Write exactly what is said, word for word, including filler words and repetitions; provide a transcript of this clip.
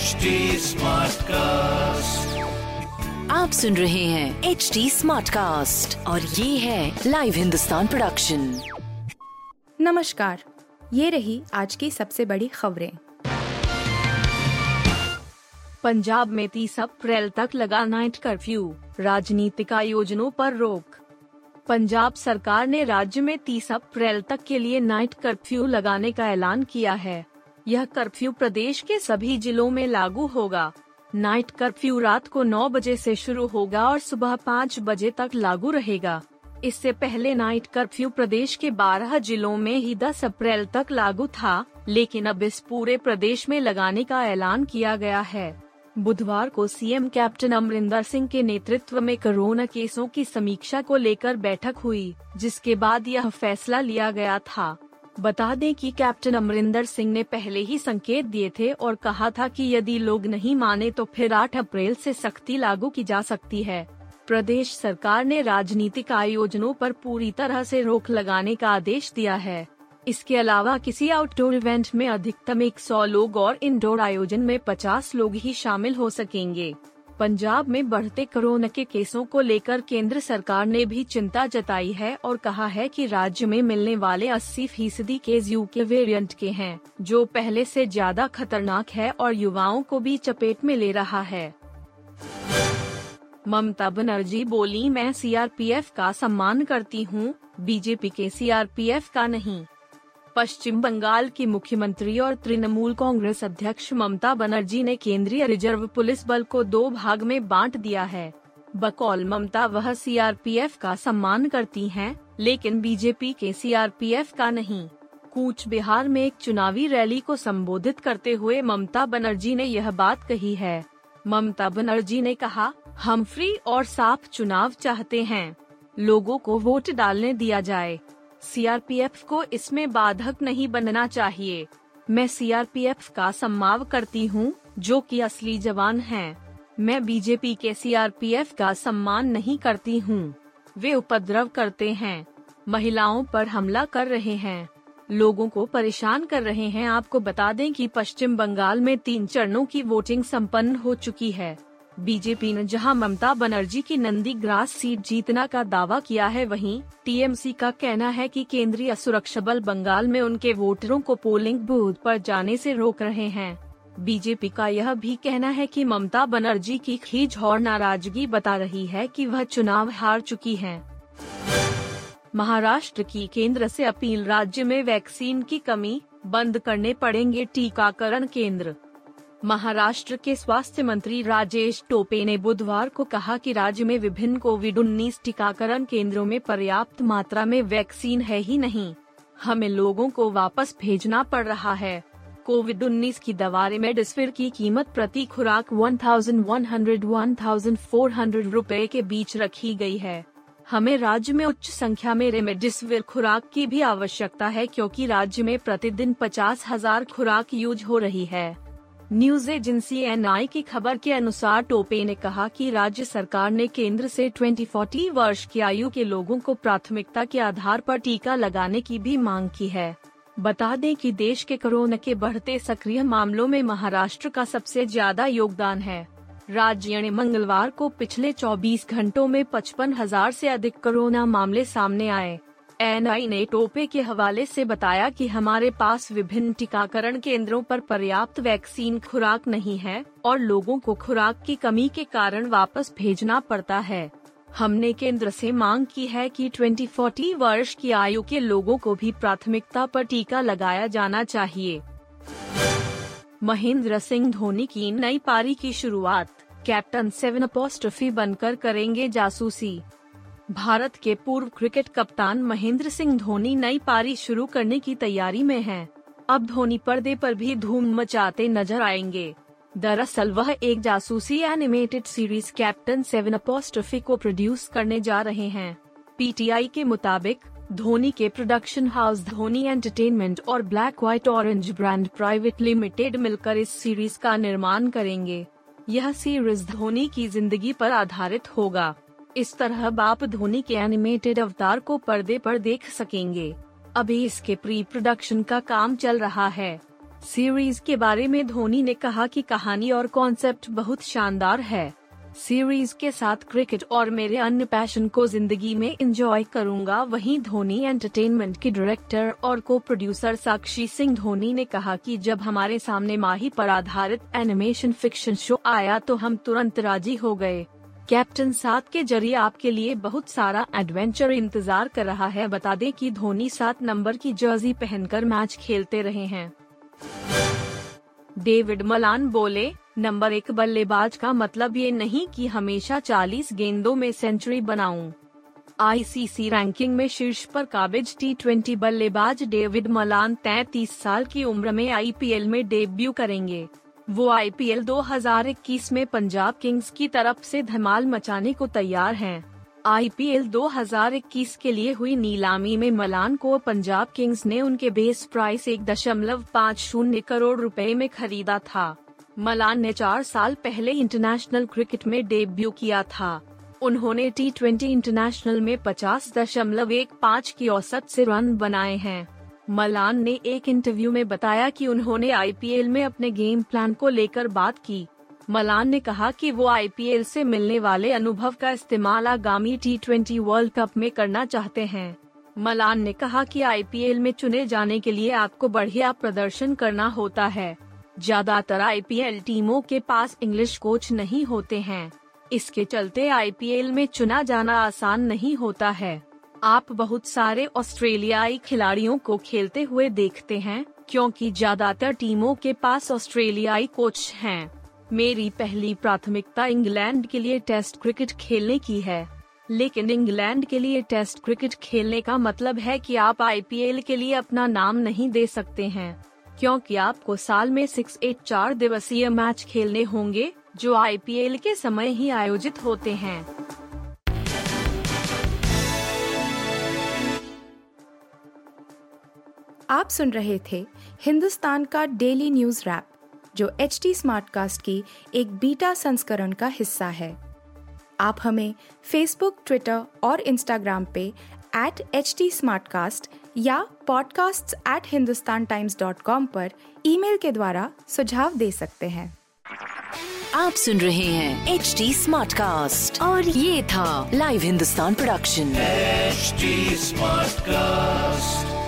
H D smart cast, आप सुन रहे हैं एच डी स्मार्ट कास्ट और ये है लाइव हिंदुस्तान प्रोडक्शन। नमस्कार, ये रही आज की सबसे बड़ी खबरें। पंजाब में तीस अप्रैल तक लगा नाइट कर्फ्यू, राजनीतिक आयोजनों पर रोक। पंजाब सरकार ने राज्य में तीस अप्रैल तक के लिए नाइट कर्फ्यू लगाने का ऐलान किया है। यह कर्फ्यू प्रदेश के सभी जिलों में लागू होगा। नाइट कर्फ्यू रात को नौ बजे से शुरू होगा और सुबह पाँच बजे तक लागू रहेगा। इससे पहले नाइट कर्फ्यू प्रदेश के बारह जिलों में ही दस अप्रैल तक लागू था, लेकिन अब इस पूरे प्रदेश में लगाने का ऐलान किया गया है। बुधवार को सीएम कैप्टन अमरिंदर सिंह के नेतृत्व में कोरोना केसों की समीक्षा को लेकर बैठक हुई, जिसके बाद यह फैसला लिया गया था। बता दें कि कैप्टन अमरिंदर सिंह ने पहले ही संकेत दिए थे और कहा था कि यदि लोग नहीं माने तो फिर आठ अप्रैल से सख्ती लागू की जा सकती है। प्रदेश सरकार ने राजनीतिक आयोजनों पर पूरी तरह से रोक लगाने का आदेश दिया है। इसके अलावा किसी आउटडोर इवेंट में अधिकतम सौ लोग और इंडोर आयोजन में पचास लोग ही शामिल हो सकेंगे। पंजाब में बढ़ते कोरोना के केसों को लेकर केंद्र सरकार ने भी चिंता जताई है और कहा है कि राज्य में मिलने वाले अस्सी फीसदी केस यूके वेरिएंट के हैं, जो पहले से ज्यादा खतरनाक है और युवाओं को भी चपेट में ले रहा है। ममता बनर्जी बोली, मैं सीआरपीएफ का सम्मान करती हूँ, बीजेपी के सीआरपीएफ का नहीं। पश्चिम बंगाल की मुख्यमंत्री और तृणमूल कांग्रेस अध्यक्ष ममता बनर्जी ने केंद्रीय रिजर्व पुलिस बल को दो भाग में बांट दिया है। बकौल ममता वह सीआरपीएफ का सम्मान करती हैं, लेकिन बीजेपी के सीआरपीएफ का नहीं। कूच बिहार में एक चुनावी रैली को संबोधित करते हुए ममता बनर्जी ने यह बात कही है। ममता बनर्जी ने कहा, हम फ्री और साफ चुनाव चाहते हैं, लोगों को वोट डालने दिया जाए। सीआरपीएफ को इसमें बाधक नहीं बनना चाहिए। मैं सीआरपीएफ का सम्मान करती हूं, जो कि असली जवान हैं। मैं बीजेपी के सीआरपीएफ का सम्मान नहीं करती हूं। वे उपद्रव करते हैं, महिलाओं पर हमला कर रहे हैं, लोगों को परेशान कर रहे हैं। आपको बता दें कि पश्चिम बंगाल में तीन चरणों की वोटिंग संपन्न हो चुकी है। बीजेपी ने जहां ममता बनर्जी की नंदीग्रास सीट जीतना का दावा किया है, वहीं टीएमसी का कहना है कि केंद्रीय सुरक्षा बल बंगाल में उनके वोटरों को पोलिंग बूथ पर जाने से रोक रहे हैं। बीजेपी का यह भी कहना है कि ममता बनर्जी की खींच और नाराजगी बता रही है कि वह चुनाव हार चुकी हैं। महाराष्ट्र की केंद्र से अपील, राज्य में वैक्सीन की कमी, बंद करने पड़ेंगे टीकाकरण केंद्र। महाराष्ट्र के स्वास्थ्य मंत्री राजेश टोपे ने बुधवार को कहा कि राज्य में विभिन्न कोविड उन्नीस टीकाकरण केंद्रों में पर्याप्त मात्रा में वैक्सीन है ही नहीं, हमें लोगों को वापस भेजना पड़ रहा है। कोविड उन्नीस की दवा रेमडेसिविर की कीमत प्रति खुराक ग्यारह सौ से चौदह सौ रुपए के बीच रखी गई है। हमें राज्य में उच्च संख्या में रेमडेसिविर खुराक की भी आवश्यकता है, क्योंकि राज्य में प्रतिदिन पचास हजार खुराक यूज हो रही है। न्यूज एजेंसी एनआई की खबर के अनुसार टोपे ने कहा कि राज्य सरकार ने केंद्र से बीस चालीस वर्ष की आयु के लोगों को प्राथमिकता के आधार पर टीका लगाने की भी मांग की है। बता दें कि देश के कोरोना के बढ़ते सक्रिय मामलों में महाराष्ट्र का सबसे ज्यादा योगदान है। राज्य ने मंगलवार को पिछले चौबीस घंटों में पचपन हजार से अधिक कोरोना मामले सामने आए। एनआई ने टोपे के हवाले से बताया कि हमारे पास विभिन्न टीकाकरण केंद्रों पर पर्याप्त वैक्सीन खुराक नहीं है और लोगों को खुराक की कमी के कारण वापस भेजना पड़ता है। हमने केंद्र से मांग की है कि बीस चालीस वर्ष की आयु के लोगों को भी प्राथमिकता पर टीका लगाया जाना चाहिए। महेंद्र सिंह धोनी की नई पारी की शुरुआत, कैप्टन सेवन अपोस्ट्रोफी बनकर करेंगे जासूसी। भारत के पूर्व क्रिकेट कप्तान महेंद्र सिंह धोनी नई पारी शुरू करने की तैयारी में हैं। अब धोनी पर्दे पर भी धूम मचाते नजर आएंगे। दरअसल वह एक जासूसी animated series Captain seven apostrophe को प्रोड्यूस करने जा रहे हैं। पीटीआई के मुताबिक धोनी के प्रोडक्शन हाउस धोनी एंटरटेनमेंट और black white orange brand private limited मिलकर इस सीरीज का निर्माण करेंगे। यह सीरीज धोनी की जिंदगी पर आधारित होगा। इस तरह बाप धोनी के एनिमेटेड अवतार को पर्दे पर देख सकेंगे। अभी इसके प्री प्रोडक्शन का काम चल रहा है। सीरीज के बारे में धोनी ने कहा कि कहानी और कॉन्सेप्ट बहुत शानदार है। सीरीज के साथ क्रिकेट और मेरे अन्य पैशन को जिंदगी में एंजॉय करूंगा। वहीं धोनी एंटरटेनमेंट के डायरेक्टर और को प्रोड्यूसर साक्षी सिंह धोनी ने कहा कि जब हमारे सामने माही पर आधारित एनिमेशन फिक्शन शो आया तो हम तुरंत राजी हो गए। कैप्टन सात के जरिए आपके लिए बहुत सारा एडवेंचर इंतजार कर रहा है। बता दें कि धोनी सात नंबर की जर्सी पहनकर मैच खेलते रहे हैं। डेविड मलान बोले, नंबर एक बल्लेबाज का मतलब ये नहीं कि हमेशा चालीस गेंदों में सेंचुरी बनाऊं। आईसीसी रैंकिंग में शीर्ष पर काबिज टी ट्वेंटी बल्लेबाज डेविड मलान तैंतीस साल की उम्र में आईपीएल में डेब्यू करेंगे। वो आईपीएल दो हज़ार इक्कीस में पंजाब किंग्स की तरफ से धमाल मचाने को तैयार हैं। आईपीएल दो हज़ार इक्कीस के लिए हुई नीलामी में मलान को पंजाब किंग्स ने उनके बेस प्राइस एक दशमलव पाँच शून्य करोड़ रुपए में खरीदा था। मलान ने चार साल पहले इंटरनेशनल क्रिकेट में डेब्यू किया था। उन्होंने टी ट्वेंटी इंटरनेशनल में पचास दशमलव एक पाँच की औसत से रन बनाए हैं। मलान ने एक इंटरव्यू में बताया कि उन्होंने आईपीएल में अपने गेम प्लान को लेकर बात की। मलान ने कहा कि वो आईपीएल से मिलने वाले अनुभव का इस्तेमाल आगामी टी ट्वेंटी वर्ल्ड कप में करना चाहते हैं। मलान ने कहा कि आईपीएल में चुने जाने के लिए आपको बढ़िया प्रदर्शन करना होता है। ज्यादातर आईपीएल टीमों के पास इंग्लिश कोच नहीं होते हैं। इसके चलते आईपीएल में चुना जाना आसान नहीं होता है। आप बहुत सारे ऑस्ट्रेलियाई खिलाड़ियों को खेलते हुए देखते हैं, क्योंकि ज्यादातर टीमों के पास ऑस्ट्रेलियाई कोच हैं। मेरी पहली प्राथमिकता इंग्लैंड के लिए टेस्ट क्रिकेट खेलने की है, लेकिन इंग्लैंड के लिए टेस्ट क्रिकेट खेलने का मतलब है कि आप आईपीएल के लिए अपना नाम नहीं दे सकते हैं, क्योंकि आपको साल में सिक्स एट चार दिवसीय मैच खेलने होंगे, जो आईपीएल के समय ही आयोजित होते हैं। आप सुन रहे थे हिंदुस्तान का डेली न्यूज रैप, जो एच टी स्मार्टकास्ट की एक बीटा संस्करण का हिस्सा है। आप हमें फेसबुक, ट्विटर और इंस्टाग्राम पे एट एच टी स्मार्टकास्ट या podcasts at Hindustan Times dot com पर ईमेल के द्वारा सुझाव दे सकते हैं। आप सुन रहे हैं एच टी स्मार्टकास्ट और ये था live Hindustan production H T Smartcast.